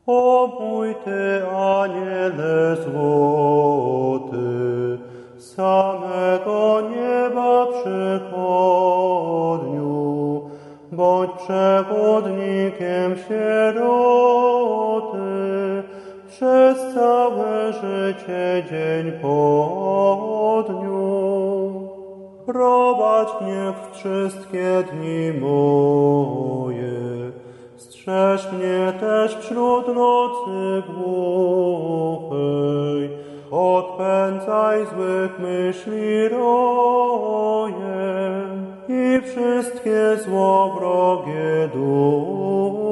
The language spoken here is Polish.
O mój Ty, Aniele złoty, z samego nieba przychodniu, bądź przewodnikiem sieroty, przez całe życie dzień po dniu. Prowadź mnie w wszystkie dni moje, strzeż mnie też wśród nocy głuchej, odpędzaj złych myśli rojem i wszystkie złowrogie duchy.